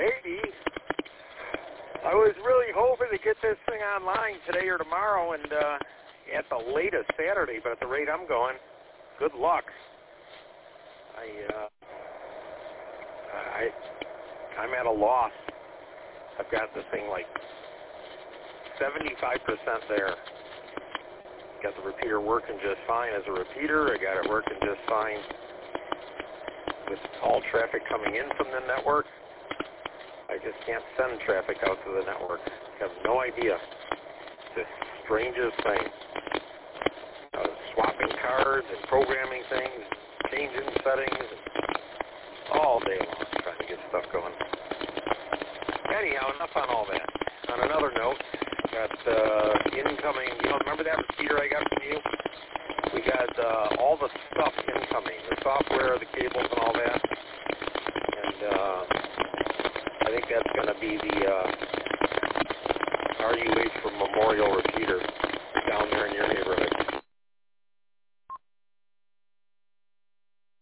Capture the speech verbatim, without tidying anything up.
maybe. I was really hoping to get this thing online today or tomorrow, and uh, at the latest Saturday, but at the rate I'm going, good luck. I, uh, I, I'm at a loss. I've got this thing like seventy-five percent there. Got the repeater working just fine as a repeater. I got it working just fine with all traffic coming in from the network. I just can't send traffic out to the network. I have no idea. It's the strangest thing. Uh, swapping cards and programming things, changing settings, all day long trying to get stuff going. Anyhow, enough on all that. On another note, got uh, incoming, you know, remember that repeater I got from you? We got uh, all the stuff incoming, the software, the cables, and all that. And uh, I think that's going to be the uh, R U H for Memorial repeater down there in your neighborhood.